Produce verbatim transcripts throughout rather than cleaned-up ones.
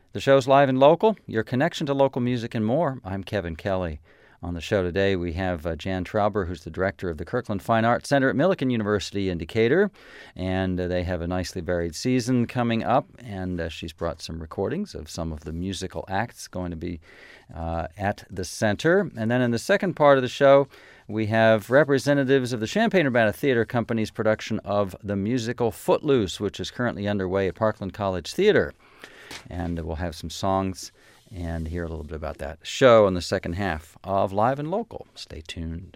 The show's live and local, your connection to local music and more. I'm Kevin Kelly. On the show today, we have uh, Jan Trauber, who's the director of the Kirkland Fine Arts Center at Millikin University in Decatur. And uh, they have a nicely varied season coming up, and uh, she's brought some recordings of some of the musical acts going to be uh, at the center. And then in the second part of the show, we have representatives of the Champaign-Urbana Theater Company's production of the musical Footloose, which is currently underway at Parkland College Theater. And uh, we'll have some songs and hear a little bit about that show in the second half of Live and Local. Stay tuned.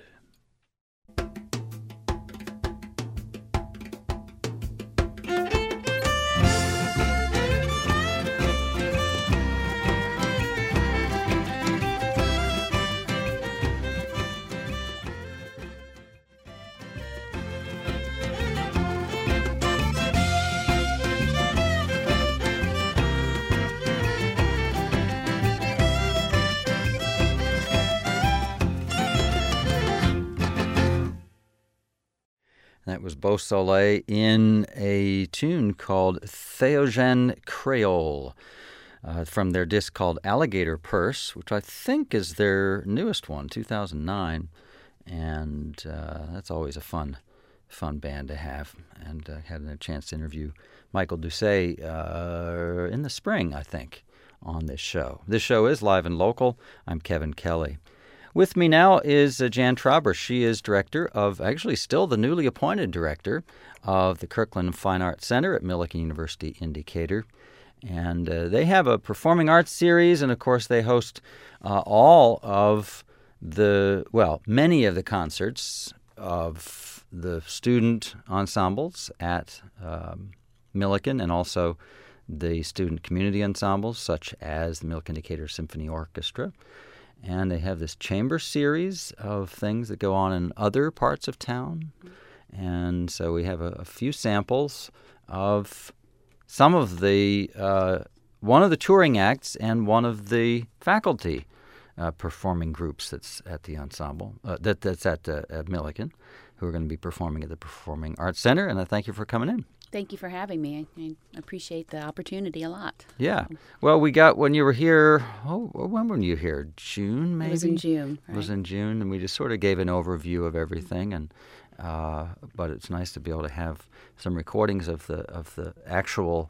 That was Beausoleil in a tune called Theogene Creole uh, from their disc called Alligator Purse, which I think is their newest one, two thousand nine. And uh, that's always a fun fun band to have. And I uh, had a chance to interview Michael Doucet uh, in the spring, I think, on this show. This show is Live and Local. I'm Kevin Kelly. With me now is uh, Jan Trauber. She is director of, actually still the newly appointed director of the Kirkland Fine Arts Center at Millikin University in Decatur. And uh, they have a performing arts series, and of course they host uh, all of the, well, many of the concerts of the student ensembles at um, Millikin, and also the student community ensembles, such as the Millikin Decatur Symphony Orchestra. And they have this chamber series of things that go on in other parts of town. And so we have a, a few samples of some of the, uh, one of the touring acts and one of the faculty uh, performing groups that's at the ensemble, uh, that, that's at, uh, at Millikin, who are going to be performing at the Performing Arts Center. And I thank you for coming in. Thank you for having me. I, I appreciate the opportunity a lot. Yeah. Well, we got, when you were here, oh, when were you here? June, maybe? It was in June. Right? It was in June, and we just sort of gave an overview of everything. And uh, but it's nice to be able to have some recordings of the of the actual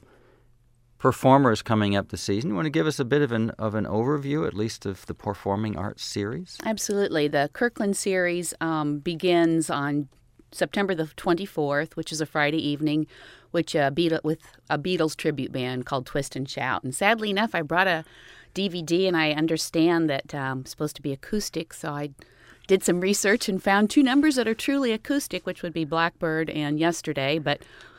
performers coming up this season. You want to give us a bit of an of an overview, at least, of the Performing Arts series? Absolutely. The Kirkland series um, begins on September the twenty-fourth, which is a Friday evening, which uh, Beatle, with a Beatles tribute band called Twist and Shout. And sadly enough, I brought a D V D, and I understand that um, it's supposed to be acoustic, so I did some research and found two numbers that are truly acoustic, which would be Blackbird and Yesterday, but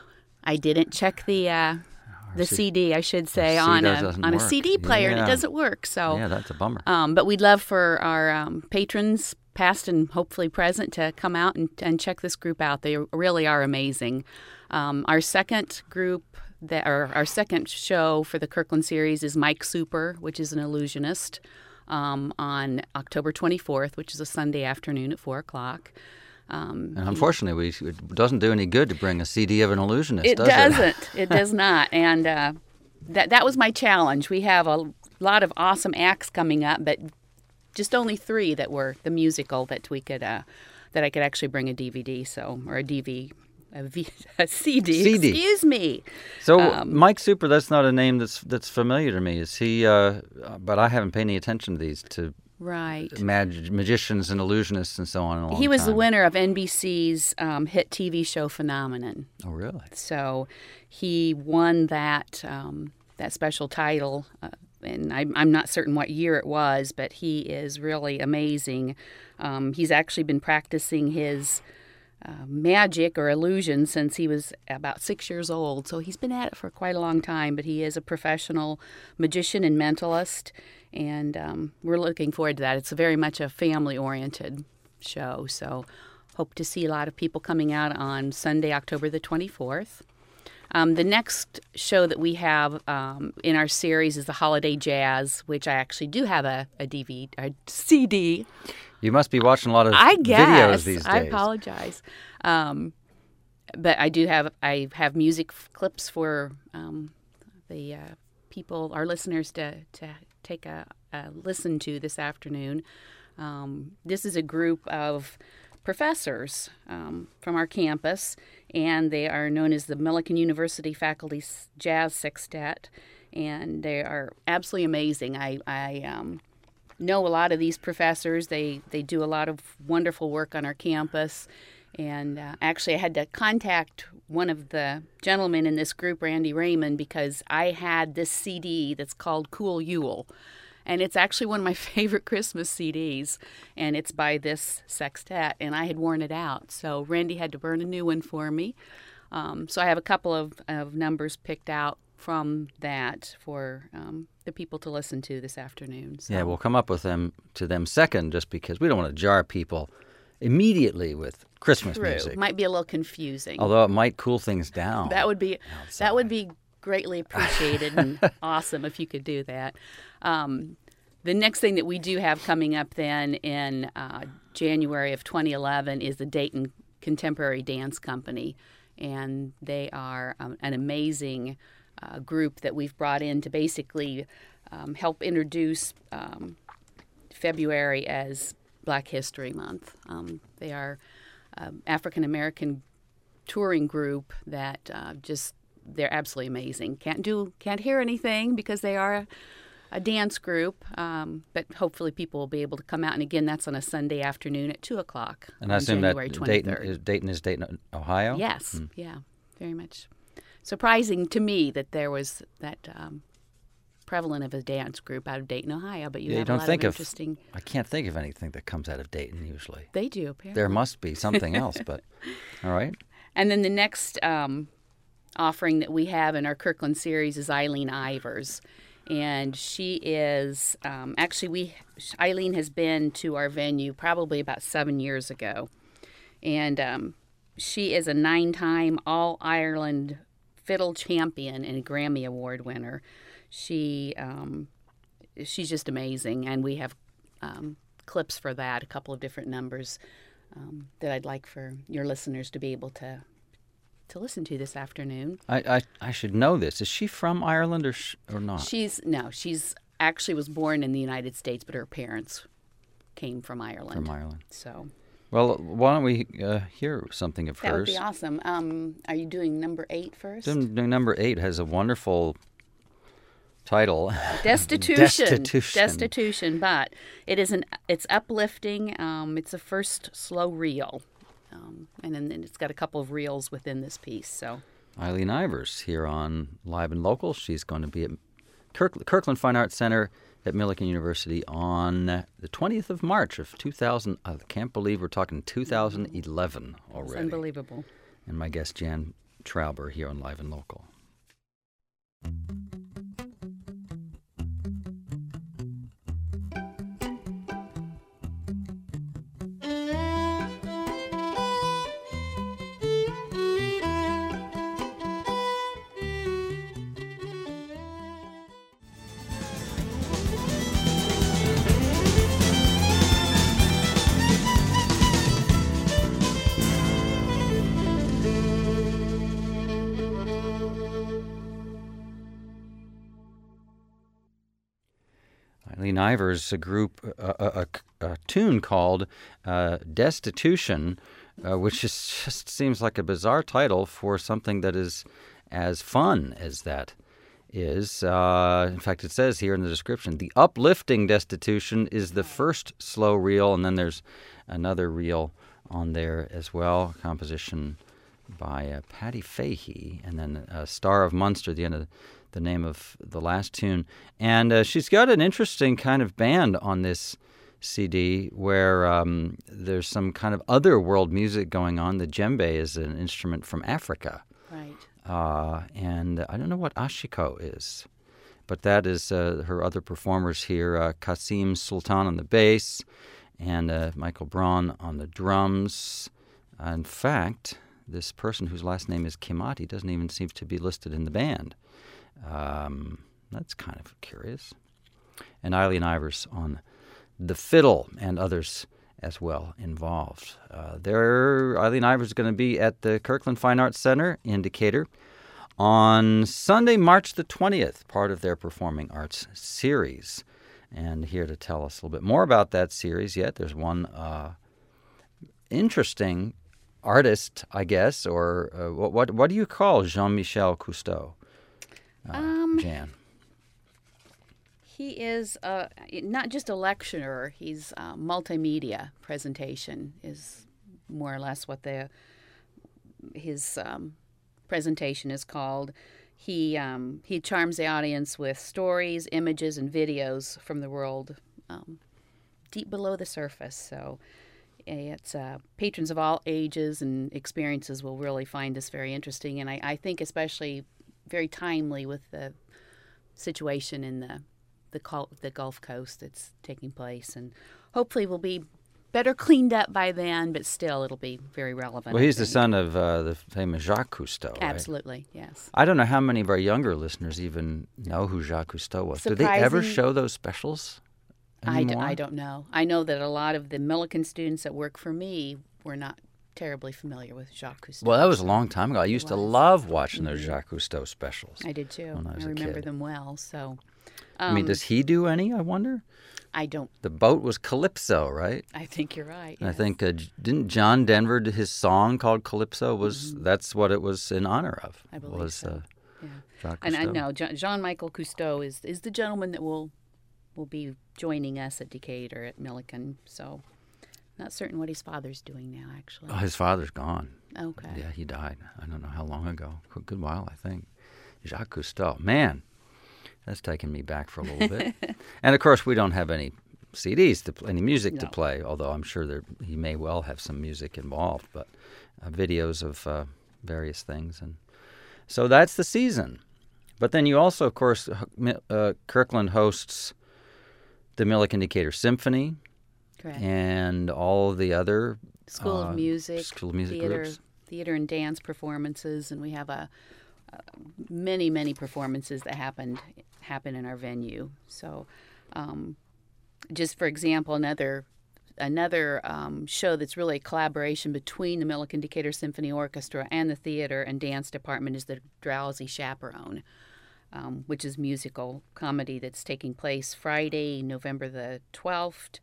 I didn't check the uh, the C D, I should say, on a on a C D player, yeah. And it doesn't work. So yeah, that's a bummer. Um, but we'd love for our um, patrons, past and hopefully present, to come out and, and check this group out. They really are amazing. Um, our second group, that, or our second show for the Kirkland series is Mike Super, which is an illusionist, um, on October twenty-fourth, which is a Sunday afternoon at four o'clock. Um, and unfortunately, we, it doesn't do any good to bring a C D of an illusionist, it does doesn't. it? It does not. And uh, that that was my challenge. We have a lot of awesome acts coming up, but just only three that were the musical that we could uh, that I could actually bring a D V D, so or a D V, a, v, a C D. C D. Excuse me. So um, Mike Super, that's not a name that's that's familiar to me. Is he? Uh, but I haven't paid any attention to these to right mag- magicians and illusionists and so on. In a long he was time. the winner of N B C's um, hit T V show Phenomenon. Oh, really? So he won that um, that special title. Uh, And I'm, I'm not certain what year it was, but he is really amazing. Um, he's actually been practicing his uh, magic or illusion since he was about six years old. So he's been at it for quite a long time, but he is a professional magician and mentalist, and um, we're looking forward to that. It's very much a family-oriented show, so hope to see a lot of people coming out on Sunday, October the twenty-fourth. Um, the next show that we have um, in our series is the Holiday Jazz, which I actually do have a, a D V D, a C D. You must be watching a lot of I guess. videos these days. I apologize. Um, but I do have I have music f- clips for um, the uh, people, our listeners, to, to take a, a listen to this afternoon. Um, this is a group of professors um, from our campus, and they are known as the Millikan University Faculty Jazz Sextet, and they are absolutely amazing. I, I um, know a lot of these professors. They, they do a lot of wonderful work on our campus, and uh, actually I had to contact one of the gentlemen in this group, Randy Raymond, because I had this C D that's called Cool Yule. And it's actually one of my favorite Christmas C Ds, and it's by this sextet, and I had worn it out. So Randy had to burn a new one for me. Um, so I have a couple of, of numbers picked out from that for um, the people to listen to this afternoon. So. Yeah, we'll come up with them to them second, just because we don't want to jar people immediately with Christmas True. music. Might be a little confusing. Although it might cool things down. That would be outside. that would be greatly appreciated and awesome if you could do that. Um, the next thing that we do have coming up then in uh, January of twenty eleven is the Dayton Contemporary Dance Company, and they are um, an amazing uh, group that we've brought in to basically um, help introduce um, February as Black History Month. Um, they are um, African American touring group that uh, just they're absolutely amazing. Can't do can't hear anything because they are a, a dance group, um, but hopefully people will be able to come out. And again, that's on a Sunday afternoon at two o'clock. And I on assume January that twenty-third. Dayton is, Dayton is Dayton, Ohio? Yes, Hmm. yeah, very much surprising to me that there was that um, prevalent of a dance group out of Dayton, Ohio. But you Yeah, you have don't a lot think of of- interesting. I can't think of anything that comes out of Dayton usually. They do apparently. There must be something else, but all right. And then the next um, offering that we have in our Kirkland series is Eileen Ivers. And she is, um, actually, we Eileen has been to our venue probably about seven years ago. And um, she is a nine-time All-Ireland fiddle champion and a Grammy Award winner. She um, She's just amazing. And we have um, clips for that, a couple of different numbers um, that I'd like for your listeners to be able to to listen to this afternoon. I, I, I should know this. Is she from Ireland or sh- or not? She's no, she's actually was born in the United States, but her parents came from Ireland. From Ireland. So Well, why don't we uh, hear something of that hers? would be awesome. Um, are you doing number eight first? Num- Number eight has a wonderful title. Destitution. Destitution. Destitution, but it is an it's uplifting. Um, it's a first slow reel, um, and then and it's got a couple of reels within this piece. So Eileen Ivers here on Live and Local. She's going to be at Kirk- Kirkland Fine Arts Center at Millikan University on the twentieth of March of two thousand. I can't believe we're talking two thousand eleven already. it's unbelievable. And my guest, Jan Trauber, here on Live and Local. Eileen Ivers, a group, a, a, a, a tune called uh, Destitution, uh, which is, just seems like a bizarre title for something that is as fun as that is. Uh, in fact, it says here in the description, the uplifting Destitution is the first slow reel, and then there's another reel on there as well, composition by uh, Patty Fahey, and then uh, Star of Munster, the end of the name of the last tune. And uh, she's got an interesting kind of band on this C D where um, there's some kind of other world music going on. The djembe is an instrument from Africa. Right. Uh, and I don't know what ashiko is, but that is uh, her other performers here, uh, Kasim Sultan on the bass and uh, Michael Braun on the drums. Uh, in fact, this person whose last name is Kimati doesn't even seem to be listed in the band. Um, that's kind of curious. And Eileen Ivers on the fiddle and others as well involved. Uh, there, Eileen Ivers is going to be at the Kirkland Fine Arts Center in Decatur on Sunday, March the twentieth, part of their performing arts series. And here to tell us a little bit more about that series yet, there's one uh, interesting artist, I guess, or uh, what, what what do you call Jean-Michel Cousteau, uh, Um, Jan? He is uh, not just a lecturer. He's uh, multimedia presentation is more or less what the his um, presentation is called. He um, he charms the audience with stories, images, and videos from the world um, deep below the surface. So it's uh, patrons of all ages and experiences will really find this very interesting, and I, I think especially very timely with the situation in the the, Col- the Gulf Coast that's taking place, and hopefully will be better cleaned up by then, but still it'll be very relevant. Well, I he's the think. son of uh, the famous Jacques Cousteau, right? Absolutely, yes. I don't know how many of our younger listeners even know who Jacques Cousteau was. Do they ever Surprising- show those specials I, d- anymore? I don't know. I know that a lot of the Millikan students that work for me were not terribly familiar with Jacques Cousteau. Well, that was a long time ago. I used to was. love watching those Jacques Cousteau specials. I did too. when I I, was a remember kid. them well. So, I mean, um, does he do any, I wonder? I don't. The boat was Calypso, right? I think you're right. And I yes. think, uh, J- didn't John Denver, d- his song called Calypso, was that's what it was in honor of. Mm-hmm. I believe was, so. Uh, Yeah. Jacques And I Cousteau. know Jean Michael Cousteau is is the gentleman that will will be joining us at Decatur at Millikan. So, not certain what his father's doing now. Actually. Oh, his father's gone. Okay. Yeah, he died. I don't know how long ago. A good while, I think. Jacques Cousteau. Man, that's taken me back for a little bit. And, of course, we don't have any C Ds, to pl- any music to No. play, although I'm sure there, he may well have some music involved, but uh, videos of uh, various things. And so that's the season. But then you also, of course, h- Mi- uh, Kirkland hosts the Millikan Decatur Symphony Correct. and all of the other School uh, of Music, School of Music theater, groups. theater and dance performances, and we have a, a many many performances that happened happen in our venue. So, um, just for example, another another um, show that's really a collaboration between the Millikan Decatur Symphony Orchestra and the theater and dance department is the Drowsy Chaperone, um, which is musical comedy that's taking place Friday, November the twelfth,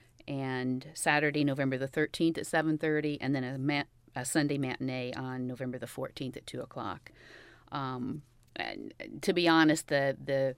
and Saturday, November the thirteenth at seven thirty, and then a, mat- a Sunday matinee on November the fourteenth at two o'clock. Um, and to be honest, the the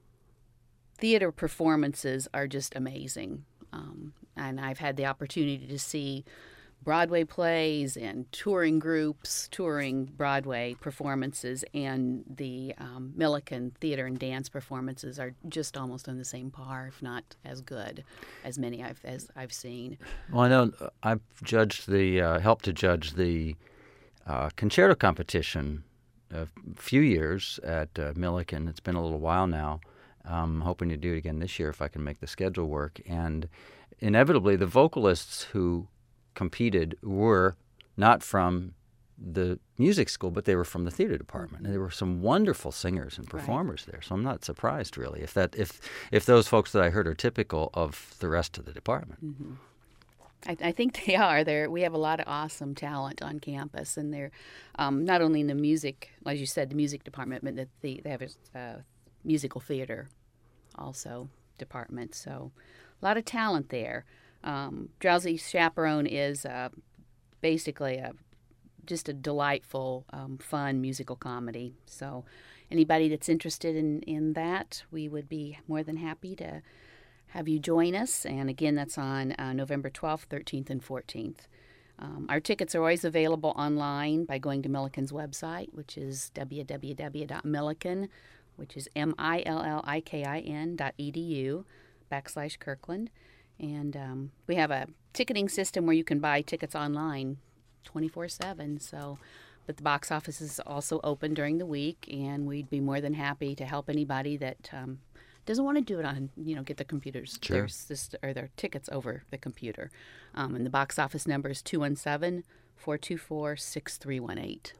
theater performances are just amazing. Um, and I've had the opportunity to see Broadway plays and touring groups, touring Broadway performances, and the um, Millikan theater and dance performances are just almost on the same par, if not as good as many I've as I've seen. Well, I know uh, I've judged the, uh, helped to judge the uh, concerto competition a few years at uh, Millikan. It's been a little while now. I'm hoping to do it again this year if I can make the schedule work. And inevitably, the vocalists who competed were not from the music school, but they were from the theater department. And there were some wonderful singers and performers there. So I'm not surprised, really, if that if if those folks that I heard are typical of the rest of the department. Mm-hmm. I, I think they are. There, we have a lot of awesome talent on campus, and they're um, not only in the music, as you said, the music department, but the, the, they have a uh, musical theater also department. So a lot of talent there. Um, Drowsy Chaperone is uh, basically a just a delightful, um, fun musical comedy. So anybody that's interested in, in that, we would be more than happy to have you join us. And again, that's on uh, November twelfth, thirteenth, and fourteenth. Um, our tickets are always available online by going to Millikan's website, which is w w w dot millikan, which is M I L L I K I N dot E D U backslash Kirkland. And um, we have a ticketing system where you can buy tickets online twenty-four seven. So, but the box office is also open during the week, and we'd be more than happy to help anybody that um, doesn't want to do it on, you know, get the computers, Sure. their, syst- or their tickets over the computer. Um, and the box office number is two one seven, four two four, six three one eight.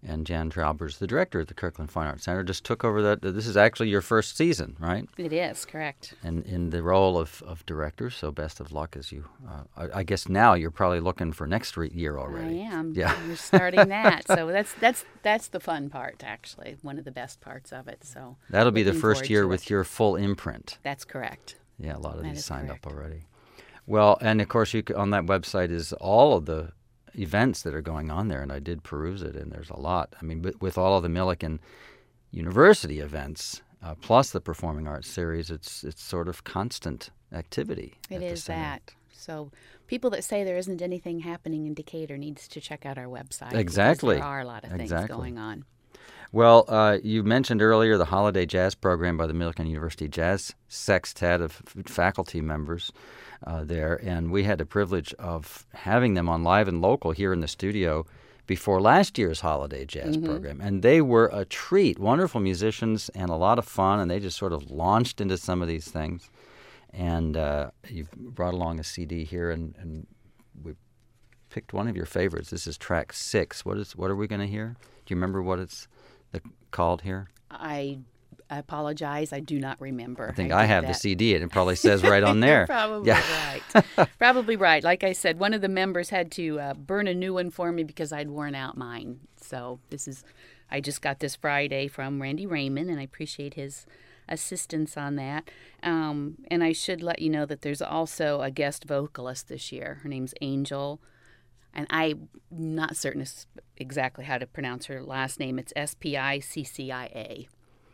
And Jan Trauber's the director at the Kirkland Fine Arts Center. Just took over that. This is actually your first season, right? It is, correct. And in the role of, of director, so best of luck as you, uh, I, I guess now you're probably looking for next re- year already. I am. Yeah. We're starting that. So that's that's that's the fun part, actually, one of the best parts of it. So that'll be the looking first forward year to with it. your full imprint. That's correct. Yeah, a lot of That these is signed correct. up already. Well, and of course, you c- on that website is all of the events that are going on there, and I did peruse it, and there's a lot. I mean, with, with all of the Millikan University events, uh, plus the Performing Arts Series, it's it's sort of constant activity. It at the is center. that. So people that say there isn't anything happening in Decatur needs to check out our website. because Exactly. There are a lot of things Exactly. going on. Well, uh, you mentioned earlier the holiday jazz program by the Millikan University Jazz Sextet of f- faculty members uh, there, and we had the privilege of having them on Live and Local here in the studio before last year's holiday jazz Mm-hmm. program, and they were a treat. Wonderful musicians and a lot of fun, and they just sort of launched into some of these things. And uh, you brought along a C D here, and, and we picked one of your favorites. This is track six. What is? What are we going to hear? Do you remember what it's the, called here? I apologize. I do not remember. I think I, did have the that. C D. It probably says right on there. You're probably Yeah. right. Probably right. Like I said, one of the members had to uh, burn a new one for me because I'd worn out mine. So this is, I just got this Friday from Randy Raymond, and I appreciate his assistance on that. Um, and I should let you know that there's also a guest vocalist this year. Her name's Angel. And I'm not certain es- exactly how to pronounce her last name. It's S P I C C I A.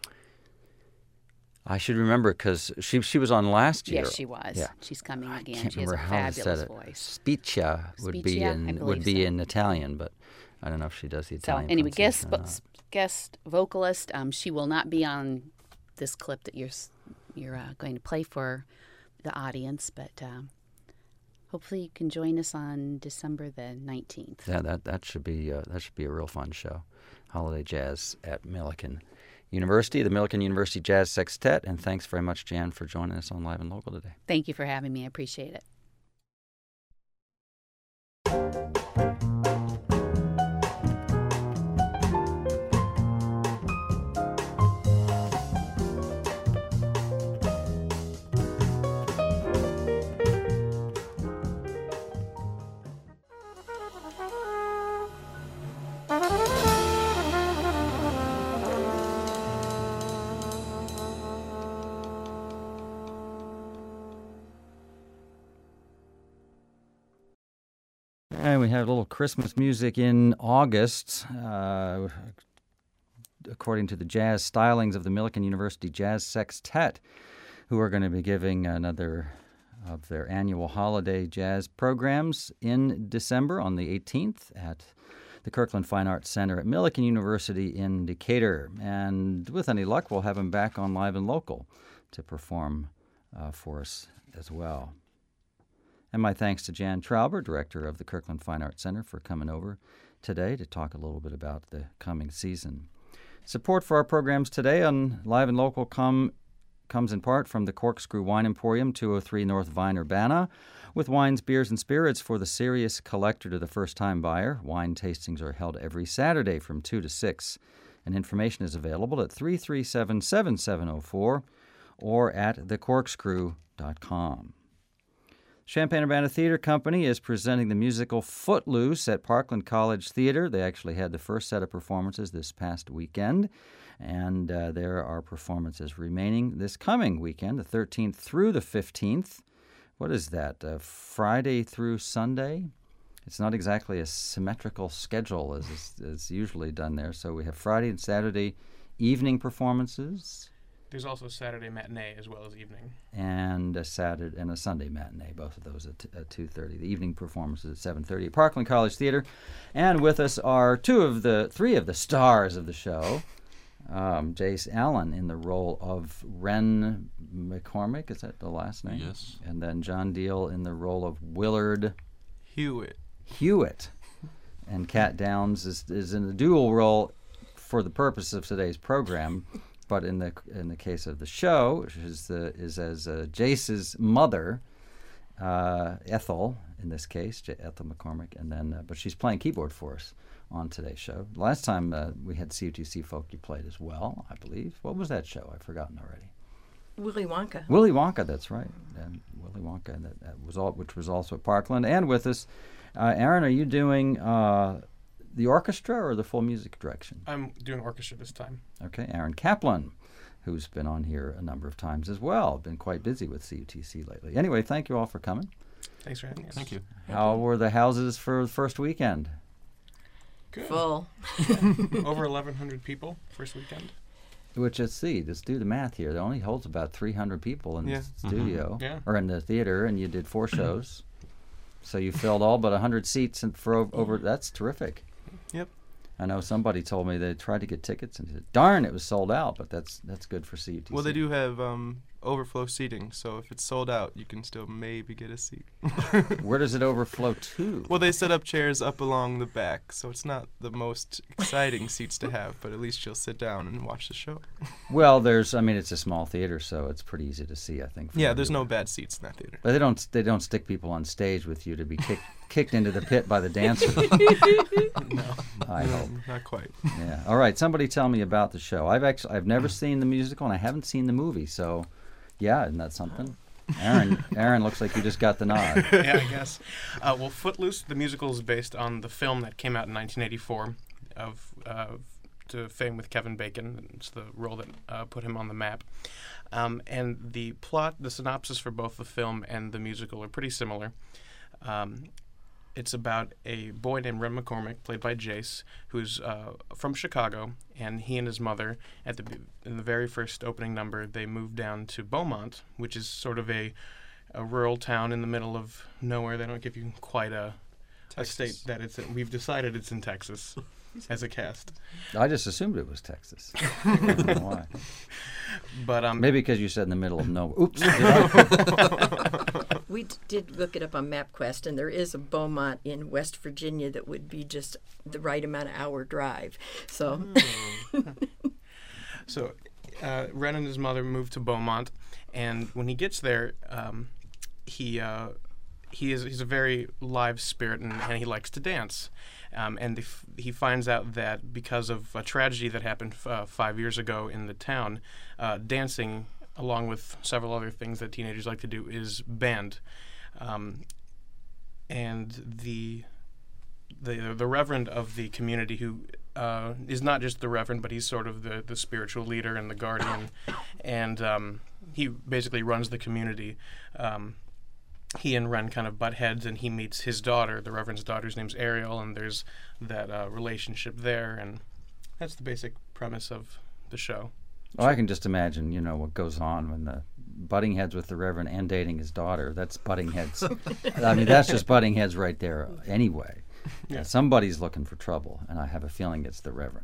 I should remember because she she was on last year. Yes, she was. Yeah. She's coming I again. can't She has a remember how they said fabulous it. voice. Spiccia would be Spiccia, I in would believe be so. in Italian, but I don't know if she does the So Italian. anyway, guest pronunciation or vo- guest vocalist. Um, she will not be on this clip that you're s- you're uh, going to play for the audience, but um, hopefully you can join us on December the nineteenth. not. Yeah, that that should be uh, that should be a real fun show. Holiday Jazz at Millikan University, the Millikan University Jazz Sextet, and thanks very much, Jan, for joining us on Live and Local today. Thank you for having me. I appreciate it. And we have a little Christmas music in August, uh, according to the jazz stylings of the Millikan University Jazz Sextet, who are going to be giving another of their annual holiday jazz programs in December on the eighteenth at the Kirkland Fine Arts Center at Millikan University in Decatur. And with any luck, we'll have them back on Live and Local to perform uh, for us as well. And my thanks to Jan Trauber, director of the Kirkland Fine Arts Center, for coming over today to talk a little bit about the coming season. Support for our programs today on Live and Local come, comes in part from the Corkscrew Wine Emporium, two oh three North Vine, Urbana, with wines, beers, and spirits for the serious collector to the first-time buyer. Wine tastings are held every Saturday from two to six, and information is available at three three seven, seven seven oh four or at the corkscrew dot com. Champaign-Urbana Theater Company is presenting the musical Footloose at Parkland College Theater. They actually had the first set of performances this past weekend, and uh, there are performances remaining this coming weekend, the thirteenth through the fifteenth. What is that, uh, Friday through Sunday? It's not exactly a symmetrical schedule as is, is usually done there. So we have Friday and Saturday evening performances. There's also Saturday matinee as well as evening. And a Saturday and a Sunday matinee, both of those at, at two thirty. The evening performances at seven thirty at Parkland College Theater. And with us are two of the, three of the stars of the show. Um, Jace Allen in the role of Ren McCormick, is that the last name? Yes. And then John Deal in the role of Willard Hewitt. Hewitt. And Kat Downs is, is in a dual role for the purpose of today's program. But in the in the case of the show, which is the is as uh, Jace's mother, uh, Ethel, in this case, J- Ethel McCormick, and then uh, but she's playing keyboard for us on today's show. Last time uh, we had C U T C folk, you played as well, I believe. What was that show? I've forgotten already. Willy Wonka. Willy Wonka, that's right. And Willy Wonka, and that, that was all, which was also at Parkland. And with us, uh, Aaron, are you doing uh, the orchestra or the full music direction? I'm doing orchestra this time. Okay, Aaron Kaplan, who's been on here a number of times as well. Been quite busy with C U T C lately. Anyway, thank you all for coming. Thanks for having us. Thank you. How were the houses for the first weekend? Good. Full. Over eleven hundred people first weekend. Which, let's see, let's do the math here. It only holds about three hundred people in Yeah. the studio, Yeah. or in the theater, and you did four shows. So you filled all but one hundred seats and for over, over. That's terrific. Yep. I know somebody told me they tried to get tickets and said, darn, it was sold out, but that's that's good for C U T C. Well, they do have um, overflow seating, so if it's sold out, you can still maybe get a seat. Where does it overflow to? Well, they set up chairs up along the back, so it's not the most exciting seats to have, but at least you'll sit down and watch the show. Well, there's, I mean, it's a small theater, so it's pretty easy to see, I think. from Yeah, there's no everywhere. bad seats in that theater. But they don't they don't stick people on stage with you to be kicked kicked into the pit by the dancers. No, I hope. not quite. Yeah. All right. Somebody tell me about the show. I've actually I've never seen the musical and I haven't seen the movie. So, yeah, isn't that something? Aaron, Aaron looks like you just got the nod. Yeah, I guess. Uh, well, Footloose, the musical, is based on the film that came out in nineteen eighty-four of uh, to fame with Kevin Bacon. It's the role that uh, put him on the map. Um, and the plot, the synopsis for both the film and the musical are pretty similar. Um, It's about a boy named Ren McCormick, played by Jace, who's uh, from Chicago, and he and his mother, at the in the very first opening number, they moved down to Beaumont, which is sort of a, a rural town in the middle of nowhere. They don't give you quite a, a state that it's in. We've decided it's in Texas as a cast. I just assumed it was Texas. I don't know why. But um, Maybe because you said in the middle of nowhere. Oops. did I? We d- did look it up on MapQuest, and there is a Beaumont in West Virginia that would be just the right amount of hour drive. So, So, uh, Ren and his mother moved to Beaumont, and when he gets there, um, he uh, he is he's a very live spirit, and, and he likes to dance. Um, and the f- he finds out that because of a tragedy that happened f- uh, five years ago in the town, uh, dancing, along with several other things that teenagers like to do, is banned. Um, and the the the reverend of the community, who uh, is not just the reverend, but he's sort of the, the spiritual leader and the guardian, and um, he basically runs the community. Um, he and Ren kind of butt heads, and he meets his daughter, the reverend's daughter's name's Ariel, and there's that uh, relationship there, and that's the basic premise of the show. Oh, I can just imagine, you know, what goes on when the butting heads with the Reverend and dating his daughter. That's butting heads. I mean, that's just butting heads right there anyway. Yeah. Uh, somebody's looking for trouble, and I have a feeling it's the Reverend.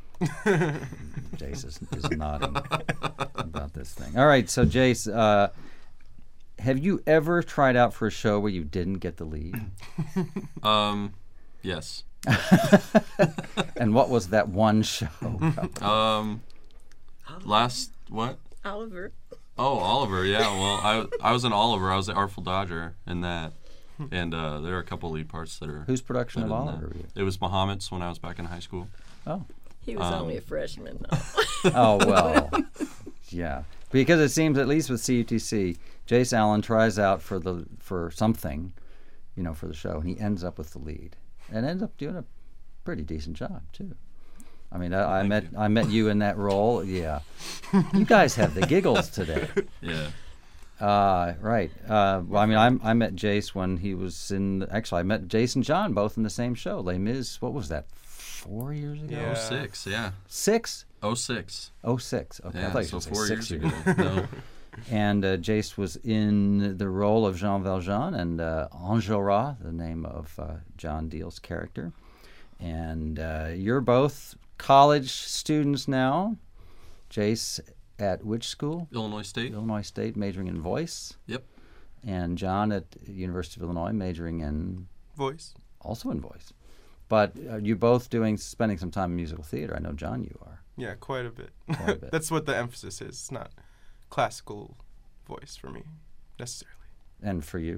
Jace is, is nodding about this thing. All right, so Jace, uh, have you ever tried out for a show where you didn't get the lead? Um, yes. And what was that one show? Um, last what? Oliver. Oh, Oliver. Yeah. Well, I I was in Oliver. I was the Artful Dodger in that, and uh, there are a couple lead parts that are. Whose production of better than Oliver that. were you? It was Muhammad's when I was back in high school. Oh. He was Um, only a freshman, though. Oh, well, yeah. Because it seems, at least with C U T C, Jace Allen tries out for the for something, you know, for the show, and he ends up with the lead, and ends up doing a pretty decent job too. I mean, I, I met you. I met you in that role. Yeah, you guys have the giggles today. Yeah. Uh, right. Uh, well, I mean, I'm, I met Jace when he was in. Actually, I met Jace and John both in the same show, Les Mis. What was that? Four years ago? Yeah. Oh six. Yeah. Six? Oh six. Oh six. Okay, I Yeah. thought you So were four say six years years ago. No. And uh, Jace was in the role of Jean Valjean, and uh, Enjolras, the name of uh, John Deal's character. And uh, you're both college students now. Jace at which school? Illinois State. Illinois State, majoring in voice. Yep. And John at University of Illinois, majoring in Voice. also in voice. But are you both doing spending some time in musical theater? I know, John, you are. Yeah, quite a bit. Quite a bit. That's what the emphasis is. It's not classical voice for me, necessarily. And for you?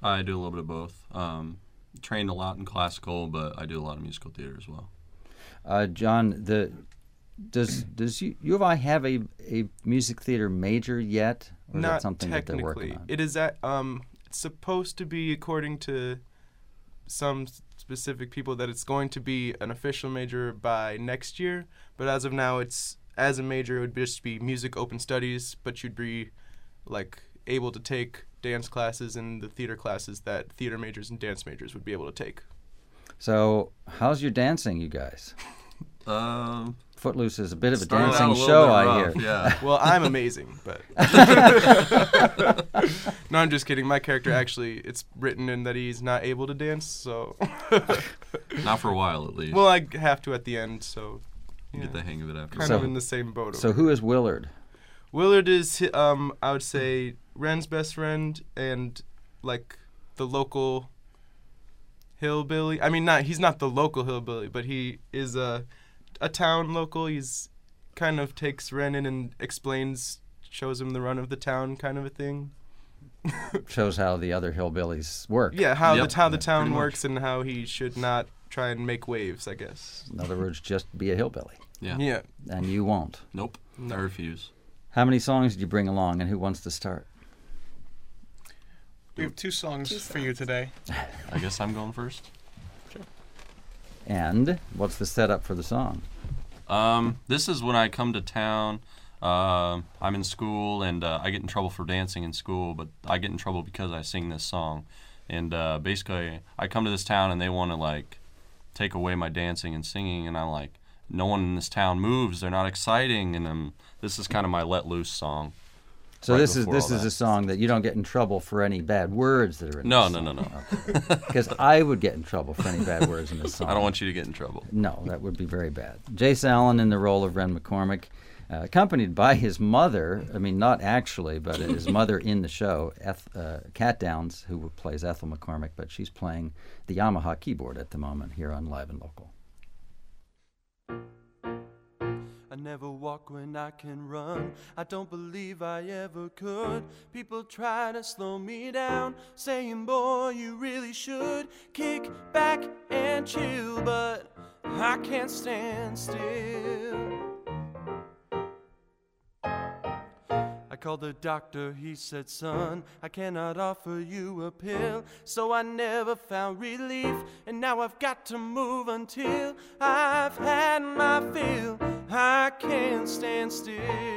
I do a little bit of both. Um, trained a lot in classical, but I do a lot of musical theater as well. Uh, John, the does does U, U of I have a, a music theater major yet, or is Not that something that they're technically. working on? It is at, um, it's supposed to be, according to some s- specific people, that it's going to be an official major by next year. But as of now, it's as a major, it would just be music open studies, but you'd be like able to take dance classes and the theater classes that theater majors and dance majors would be able to take. So, how's your dancing, you guys? Um, Footloose is a bit of a started out dancing little show, bit I rough, hear. Yeah. Well, I'm amazing, but no, I'm just kidding. My character actually, it's written in that he's not able to dance, so Not for a while, at least. well, I have to at the end, so yeah, Get the hang of it after. kind So- of in the same boat. So, over who is Willard? Willard is, hi- um, I would say, Ren's best friend and like the local hillbilly. I mean, not he's not the local hillbilly, but he is a a town local. He's kind of takes Ren in and explains, shows him the run of the town, kind of a thing. Shows how the other hillbillies work. Yeah, how Yep. the how the Yeah, town pretty much. works and how he should not try and make waves, I guess. In other words, just be a hillbilly, Yeah. Yeah. and you won't. Nope. No. I refuse. How many songs did you bring along, and who wants to start? We have two songs Two for you songs. today. I guess I'm going first. And what's the setup for the song? Um, this is when I come to town. Um I'm in school, and uh, I get in trouble for dancing in school, but I get in trouble because I sing this song. And uh, basically, I come to this town, and they want to, like, take away my dancing and singing, and I'm like, no one in this town moves. They're not exciting, and um, this is kind of my let loose song. So Right this is before this all is that. a song that you don't get in trouble for any bad words that are in. No, this no, song. no, no. Because I would get in trouble for any bad words in this song. I don't want you to get in trouble. No, that would be very bad. Jace Allen in the role of Ren McCormick, uh, accompanied by his mother. I mean, not actually, but his mother in the show, Eth, uh, Kat Downs, who plays Ethel McCormick, but she's playing the Yamaha keyboard at the moment here on Live and Local. I never walk when I can run. I don't believe I ever could. People try to slow me down, saying, boy, you really should kick back and chill, but I can't stand still. I called the doctor, he said, son, I cannot offer you a pill. So I never found relief, and now I've got to move until I've had my fill. I can't stand still.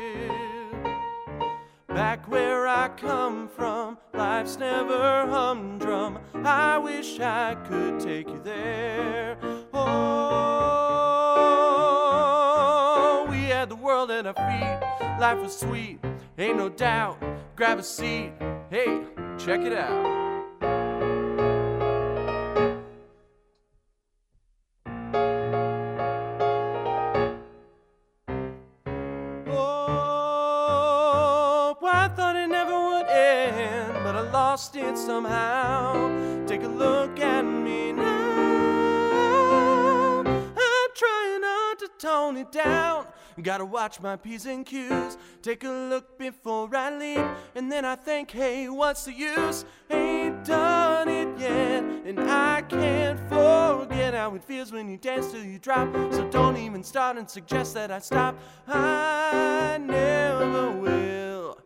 Back where I come from, life's never humdrum. I wish I could take you there. Oh, we had the world at our feet. Life was sweet, ain't no doubt. Grab a seat, hey, check it out. Oh, I thought it never would end, but I lost it somehow. Take a look at me now. I'm trying not to tone it down. Gotta watch my P's and Q's. Take a look before I leave, and then I think, hey, what's the use? Ain't done it yet, and I can't forget how it feels when you dance till you drop. So don't even start and suggest that I stop. I never will.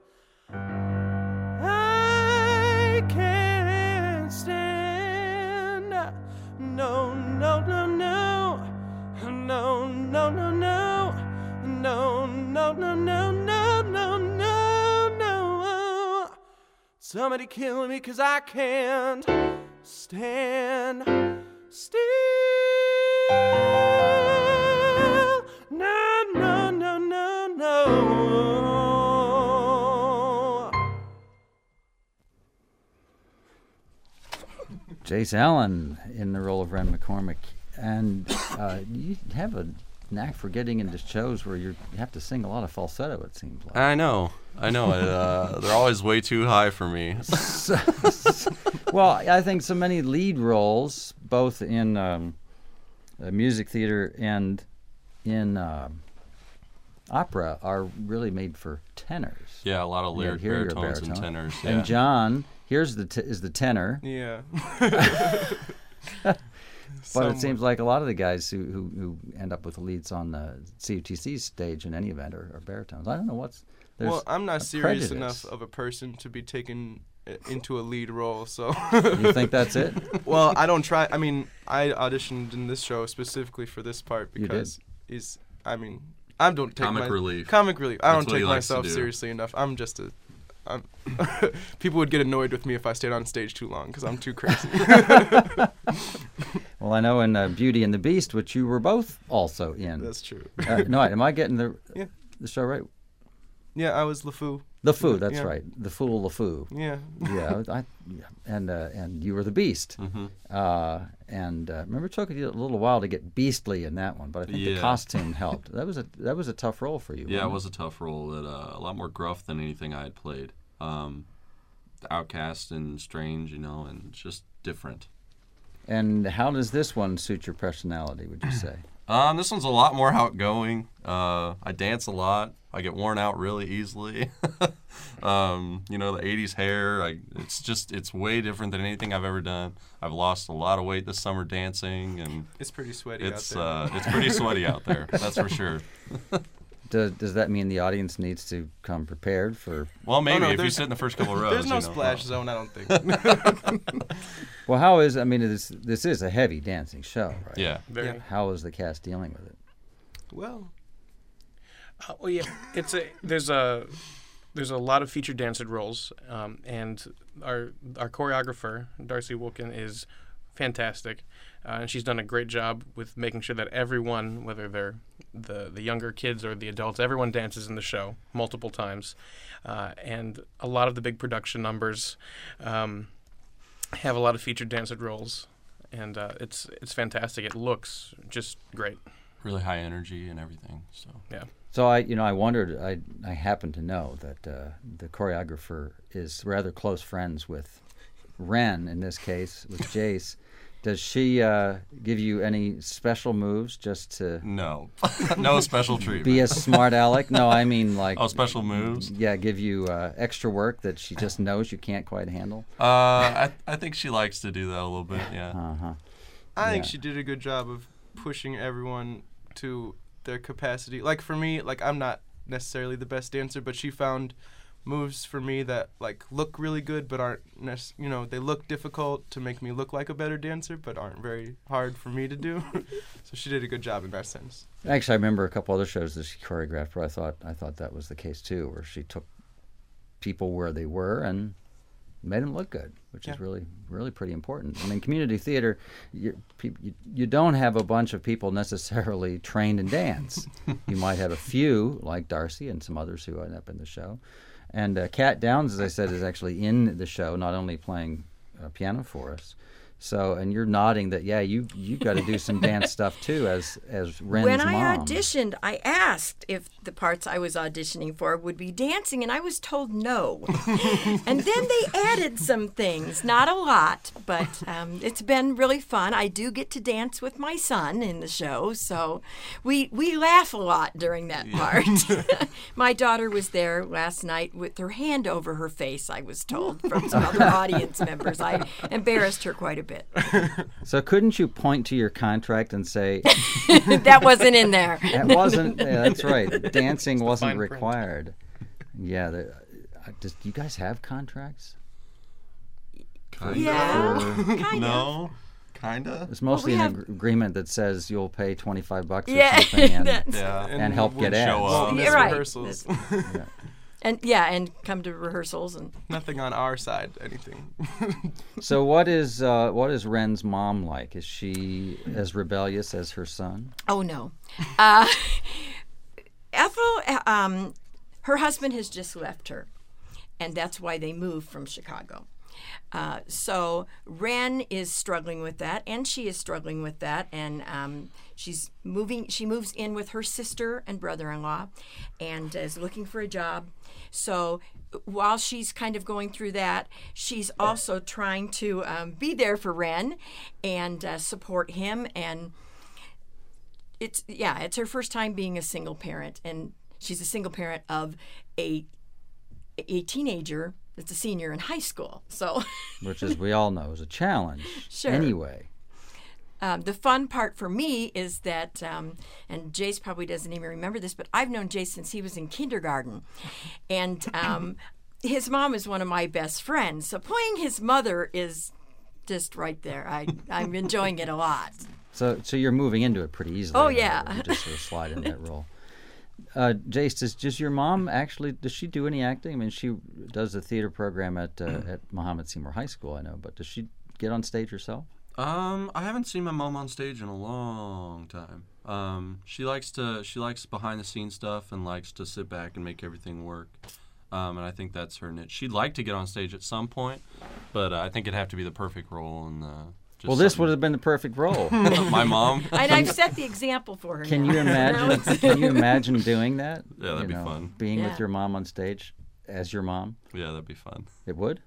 I can't stand. No, no, no, no. No, no, no, no. No, no, no, no, no, no, no, no. Somebody kill me, 'cause I can't stand still. No, no, no, no, no. Jace Allen in the role of Ren McCormick. And uh, you have a knack for getting into shows where you're, you have to sing a lot of falsetto, it seems like. I know. I know. Uh, they're always way too high for me. Well, I think so many lead roles, both in um, uh, music theater and in uh, opera are really made for tenors. Yeah, a lot of You gotta lyric hear your baritones and baritone. tenors. Yeah. And John, here's the t- is the tenor, Yeah. but it seems like a lot of the guys who, who, who end up with leads on the C U T C stage in any event are, are baritones. I don't know what's. There's Well, I'm not a serious prejudice. enough of a person to be taken uh, into a lead role, so. You think that's it? Well, I don't try. I mean, I auditioned in this show specifically for this part You did? because he's. I mean, I don't take Comic my relief. comic relief. I That's don't what he take likes to myself do. seriously enough. I'm just a. I'm people would get annoyed with me if I stayed on stage too long because I'm too crazy. Well, I know in uh, Beauty and the Beast, which you were both also in. That's true. uh, no, am I getting the Yeah. the show right? Yeah, I was LeFou. The Foo, that's Yeah. right. The Fool, the Foo. Yeah. Yeah, I, yeah. and uh, and you were the Beast. Mm-hmm. Uh, and uh, remember, it took you a little while to get beastly in that one, but I think the Yeah. costume helped. That was a that was a tough role for you. Yeah, it wasn't was a tough role. That uh, a lot more gruff than anything I had played. Um, outcast and strange, you know, and it's just different. And how does this one suit your personality? Would you say? Um, this one's a lot more outgoing. Uh, I dance a lot. I get worn out really easily. um, you know, the eighties hair, I, it's just, it's way different than anything I've ever done. I've lost a lot of weight this summer dancing, and It's pretty sweaty it's out there. uh, it's pretty sweaty out there, that's for sure. Does does that mean the audience needs to come prepared for? Well, maybe no, if you there's- sit in the first couple of rows. There's no you know. splash zone, I don't think. Well, how is? I mean, this this is a heavy dancing show, right? Yeah. Very. Yeah. How is the cast dealing with it? Well, Uh, well, yeah, it's a there's a there's a lot of featured danced roles, um, and our our choreographer Darcy Wilkin is fantastic, uh, and she's done a great job with making sure that everyone, whether they're the the younger kids or the adults, everyone dances in the show multiple times, uh, and a lot of the big production numbers um, have a lot of featured danced roles, and uh, it's it's fantastic. It looks just great. Really high energy and everything. So Yeah. So I, you know, I wondered. I I happen to know that uh, the choreographer is rather close friends with Ren in this case, with Jace. Does she uh, give you any special moves just to no, no special treatment. be a smart aleck? No, I mean like. Oh, special moves? Yeah, give you uh, extra work that she just knows you can't quite handle. Uh, I I think she likes to do that a little bit. Yeah. Uh huh. I think Yeah. she did a good job of pushing everyone to their capacity. Like for me, like I'm not necessarily the best dancer, but she found moves for me that like look really good but aren't nec- you know, they look difficult to make me look like a better dancer but aren't very hard for me to do. So she did a good job in that sense. Actually, I remember a couple other shows that she choreographed where I thought I thought that was the case too, where she took people where they were and made them look good, which is Yeah. really really pretty important. I mean, community theater, you, peop- you you don't have a bunch of people necessarily trained in dance. You might have a few, like Darcy and some others who end up in the show. And uh, Kat Downs, as I said, is actually in the show, not only playing uh, piano for us. So, and you're nodding that, yeah, you you got to do some dance stuff too, as as Ren's When I mom. auditioned, I asked if the parts I was auditioning for would be dancing, and I was told no. And then they added some things, not a lot, but um, it's been really fun. I do get to dance with my son in the show, so we we laugh a lot during that part. My daughter was there last night with her hand over her face, I was told, from some other audience members. I embarrassed her quite a bit. So couldn't you point to your contract and say That wasn't in there. that wasn't? Yeah, that's right. Dancing fine wasn't print. required. Yeah. The, uh, does, do you guys have contracts? Kinda. Yeah, For- kind of. No. Kinda. It's mostly we an have- ag- agreement that says you'll pay twenty-five bucks or Yeah, something, and, that's- Yeah. and help get wouldn't ads. show up. Won't miss You're right. rehearsals. Yeah. And yeah, and come to rehearsals and Nothing on our side, anything. So what is uh, what is Ren's mom like? Is she as rebellious as her son? oh no, uh, Ethel, um, her husband has just left her, and that's why they moved from Chicago. Uh, so Ren is struggling with that, and she is struggling with that, and um, she's moving. She moves in with her sister and brother-in-law, and is looking for a job. So while she's kind of going through that, she's also trying to um, be there for Ren and uh, support him. And it's yeah, it's her first time being a single parent, and she's a single parent of a a teenager that's a senior in high school. So, which, as we all know, is a challenge. Sure. Anyway. Um, the fun part for me is that, um, and Jace probably doesn't even remember this, but I've known Jace since he was in kindergarten. And um, his mom is one of my best friends. So playing his mother is just right there. I, I'm enjoying it a lot. So so you're moving into it pretty easily. Oh, in yeah. other words. You just sort of slide in that role. Uh, Jace, does, does your mom actually, does she do any acting? I mean, she does the theater program at uh, at Muhammad Seymour High School, I know, but does she get on stage herself? Um, I haven't seen my mom on stage in a long time. Um, she likes to she likes behind the scenes stuff and likes to sit back and make everything work. Um, and I think that's her niche. She'd like to get on stage at some point, but uh, I think it'd have to be the perfect role. And uh, just well, this something- would have been the perfect role. my mom. And I've set the example for her. Can now. you imagine? So now Can you imagine doing that? Yeah, that'd You be know, fun. Being Yeah. with your mom on stage as your mom. Yeah, that'd be fun. It would.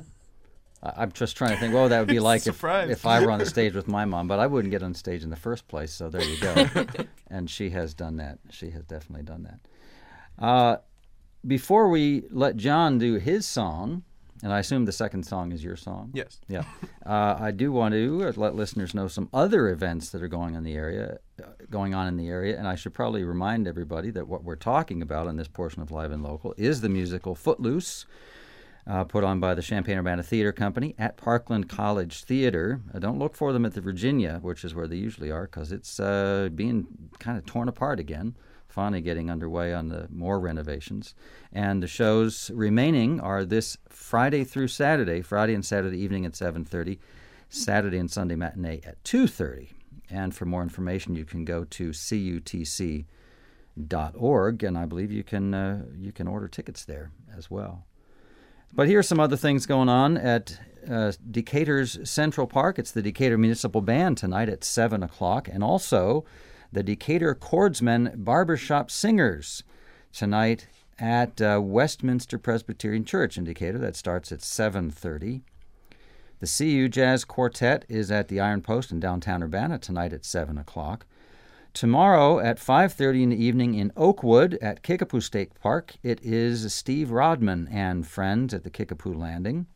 I- I'm just trying to think. Well, that would be like if, Surprise. if I were on the stage with my mom, but I wouldn't get on stage in the first place. So there you go. And she has done that. She has definitely done that. Uh, before we let John do his song, and I assume the second song is your song. Yes. Yeah. Uh, I do want to let listeners know some other events that are going on in the area, uh, going on in the area, and I should probably remind everybody that what we're talking about in this portion of Live and Local is the musical Footloose, uh, put on by the Champaign-Urbana Theater Company at Parkland College Theater. Uh, don't look for them at the Virginia, which is where they usually are, because it's uh, being kind of torn apart again. Finally getting underway on the more renovations. And the shows remaining are this Friday through Saturday, Friday and Saturday evening at seven thirty, Saturday and Sunday matinee at two thirty. And for more information, you can go to C U T C dot org, and I believe you can uh, you can order tickets there as well. But here's some other things going on at uh, Decatur's Central Park. It's the Decatur Municipal Band tonight at seven o'clock, and also the Decatur Chordsmen Barbershop Singers tonight at uh, Westminster Presbyterian Church in Decatur. That starts at seven thirty. The C U Jazz Quartet is at the Iron Post in downtown Urbana tonight at seven o'clock. Tomorrow at five thirty in the evening in Oakwood at Kickapoo State Park, it is Steve Rodman and friends at the Kickapoo Landing.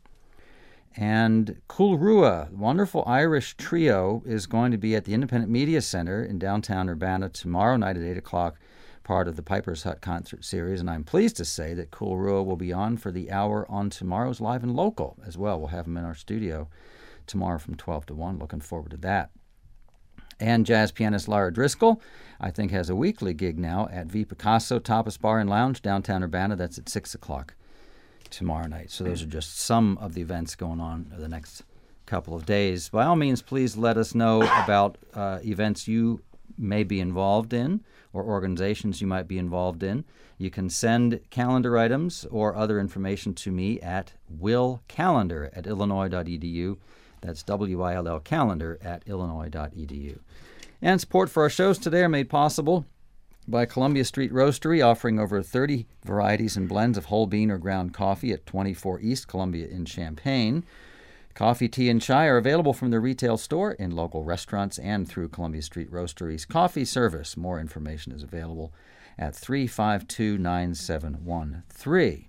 And Coolrua, wonderful Irish trio, is going to be at the Independent Media Center in downtown Urbana tomorrow night at eight o'clock, part of the Piper's Hut concert series. And I'm pleased to say that Coolrua will be on for the hour on tomorrow's Live and Local as well. We'll have them in our studio tomorrow from twelve to one. Looking forward to that. And jazz pianist Lara Driscoll, I think, has a weekly gig now at V. Picasso Tapas Bar and Lounge, downtown Urbana. That's at six o'clock. Tomorrow night. So those are just some of the events going on the next couple of days. By all means, please let us know about uh, events you may be involved in or organizations you might be involved in. You can send calendar items or other information to me at willcalendar at illinois dot e d u. That's W I L L calendar at illinois dot e d u. And support for our shows today are made possible by Columbia Street Roastery, offering over thirty varieties and blends of whole bean or ground coffee at twenty-four East Columbia in Champaign. Coffee, tea, and chai are available from their retail store, in local restaurants, and through Columbia Street Roastery's coffee service. More information is available at three five two, nine seven one three.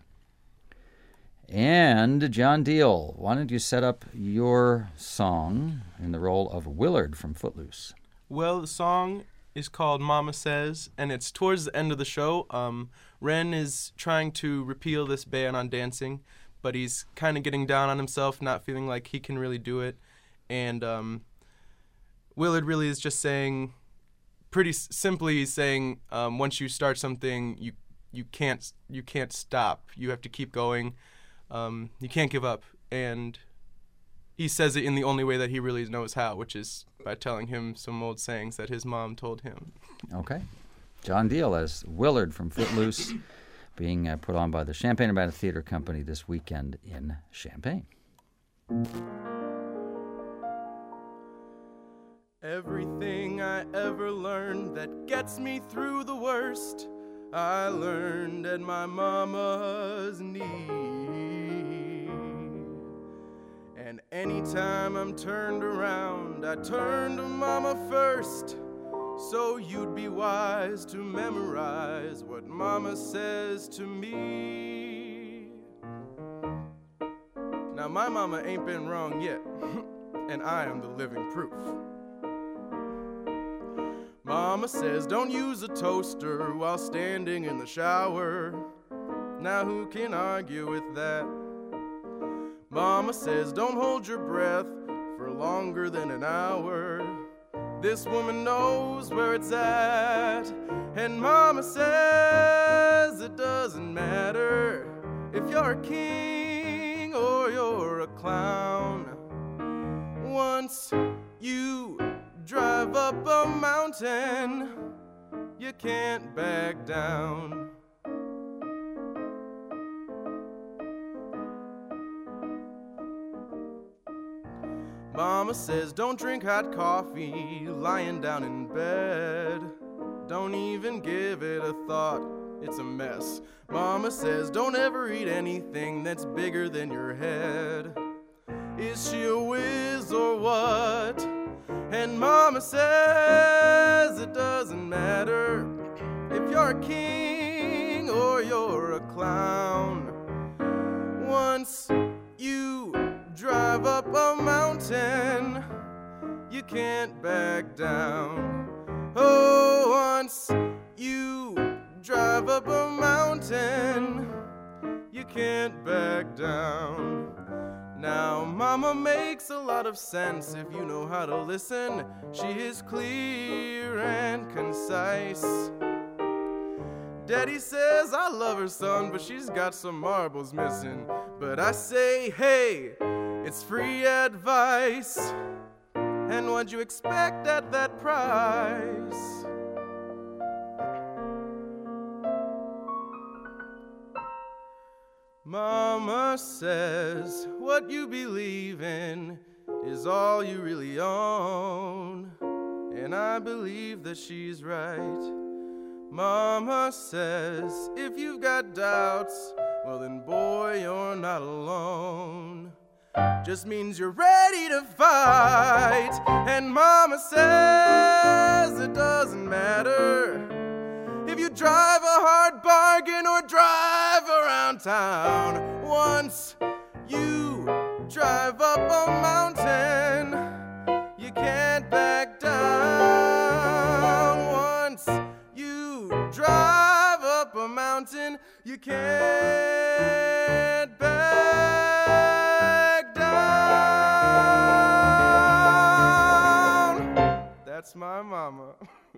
And John Deal, why don't you set up your song in the role of Willard from Footloose? Well, the song is called Mama Says, and it's towards the end of the show. Um, Ren is trying to repeal this ban on dancing, but he's kind of getting down on himself, not feeling like he can really do it. And um, Willard really is just saying, pretty s- simply, he's saying, um, once you start something, you you can't you can't stop. You have to keep going. Um, you can't give up. And he says it in the only way that he really knows how, which is by telling him some old sayings that his mom told him. Okay. John Deal as Willard from Footloose, being uh, put on by the Champaign-Urbana Theater Company this weekend in Champaign. Everything I ever learned that gets me through the worst, I learned at my mama's knee. And anytime I'm turned around, I turn to mama first, So you'd be wise to memorize what Mama says to me. Now my mama ain't been wrong yet, and I am the living proof. Mama says don't use a toaster while standing in the shower. Now who can argue with that? Mama says don't hold your breath for longer than an hour. This woman knows where it's at. And Mama says it doesn't matter if you're a king or you're a clown. Once you drive up a mountain, you can't back down. Mama says don't drink hot coffee lying down in bed. Don't even give it a thought, it's a mess. Mama says don't ever eat anything that's bigger than your head. Is she a whiz or what? And Mama says it doesn't matter if you're a king or you're a clown. Once you drive up a mountain, you can't back down. Oh, once you drive up a mountain, you can't back down. Now, Mama makes a lot of sense if you know how to listen. She is clear and concise. Daddy says I love her, son, but she's got some marbles missing. But I say, hey, it's free advice. And what'd you expect at that price? Mama says what you believe in is all you really own. And I believe that she's right. Mama says if you've got doubts, well then boy, you're not alone. Just means you're ready to fight. And Mama says it doesn't matter if you drive a hard bargain or drive around town. Once you drive up a mountain, you can't back down. Once you drive up a mountain, you can't back down. That's my mama.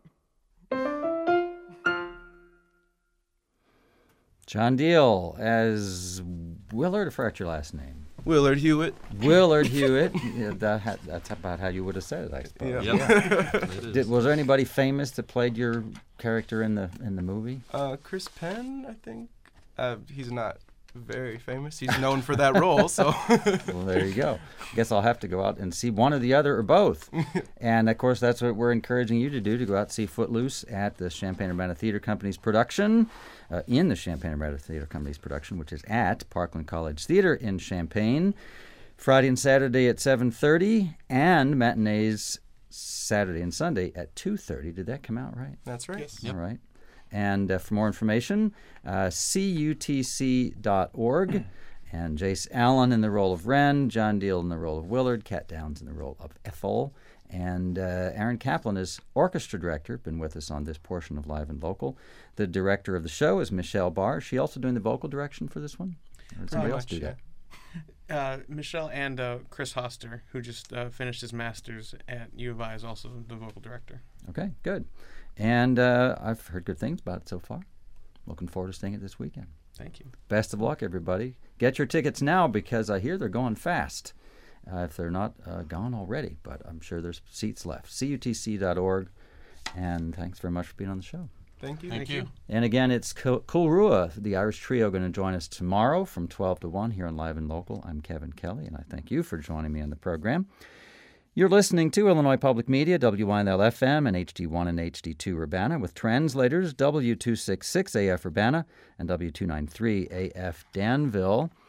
John Deal as Willard, I forgot your last name. Willard Hewitt. Willard Hewitt. Yeah, that ha- that's about how you would have said it, I suppose. Yeah. Yep. It is. Did, was there anybody famous that played your character in the in the movie? Uh, Chris Penn, I think. Uh, he's not very famous. He's known for that role, so. Well, there you go. Guess I'll have to go out and see one or the other or both. And, of course, that's what we're encouraging you to do, to go out and see Footloose at the Champaign-Urbana Theater Company's production, uh, in the Champaign-Urbana Theater Company's production, which is at Parkland College Theater in Champaign, Friday and Saturday at seven thirty, and matinees Saturday and Sunday at two thirty. Did that come out right? That's right. Yes. All right. And uh, for more information, uh, C U T C dot org. And Jace Allen in the role of Wren, John Deal in the role of Willard, Kat Downs in the role of Ethel. And uh, Aaron Kaplan is orchestra director, been with us on this portion of Live and Local. The director of the show is Michelle Barr. Is she also doing the vocal direction for this one? Or did somebody Pretty else much, do that? Uh, Michelle and uh, Chris Hoster, who just uh, finished his master's at U of I, is also the vocal director. Okay, good. And uh, I've heard good things about it so far. Looking forward to seeing it this weekend. Thank you. Best of luck, everybody. Get your tickets now because I hear they're going fast, uh, if they're not uh, gone already. But I'm sure there's seats left. C U T C dot org. And thanks very much for being on the show. Thank you. Thank you. And again, it's Kulrua, the Irish trio, going to join us tomorrow from twelve to one here on Live and Local. I'm Kevin Kelly, and I thank you for joining me on the program. You're listening to Illinois Public Media, W Y N L F M and H D one and H D two Urbana, with translators W two sixty-six A F Urbana and W two ninety-three A F Danville.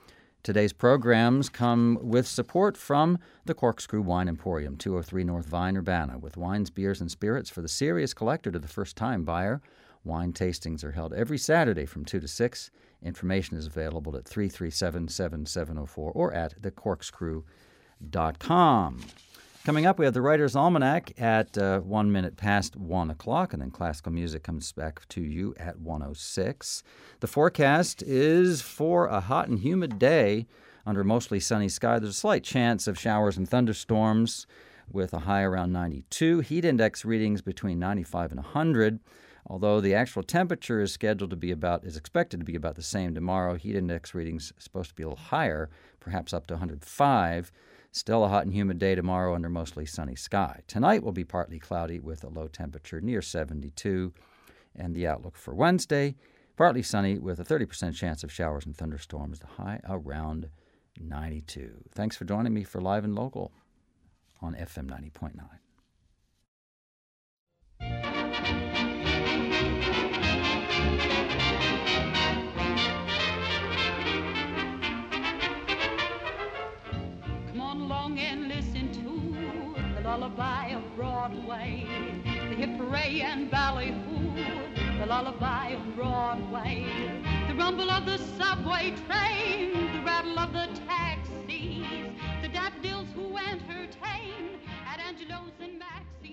Today's programs come with support from the Corkscrew Wine Emporium, two oh three North Vine, Urbana, with wines, beers, and spirits for the serious collector to the first-time buyer. Wine tastings are held every Saturday from two to six. Information is available at three three seven, seven seven oh four or at the corkscrew dot com. Coming up, we have the Writer's Almanac at uh, one minute past one o'clock, and then classical music comes back to you at one oh six. The forecast is for a hot and humid day under mostly sunny sky. There's a slight chance of showers and thunderstorms with a high around ninety-two. Heat index readings between ninety-five and one hundred. Although the actual temperature is scheduled to be about, is expected to be about the same tomorrow. Heat index readings are supposed to be a little higher, perhaps up to one hundred five. Still a hot and humid day tomorrow under mostly sunny sky. Tonight will be partly cloudy with a low temperature near seventy-two. And the outlook for Wednesday, partly sunny with a thirty percent chance of showers and thunderstorms, the high around ninety-two. Thanks for joining me for Live and Local on F M ninety point nine. Along and listen to the lullaby of Broadway, the hip hooray and ballyhoo, the lullaby of Broadway, the rumble of the subway train, the rattle of the taxis, the daffodils who entertain at Angelo's and Max's.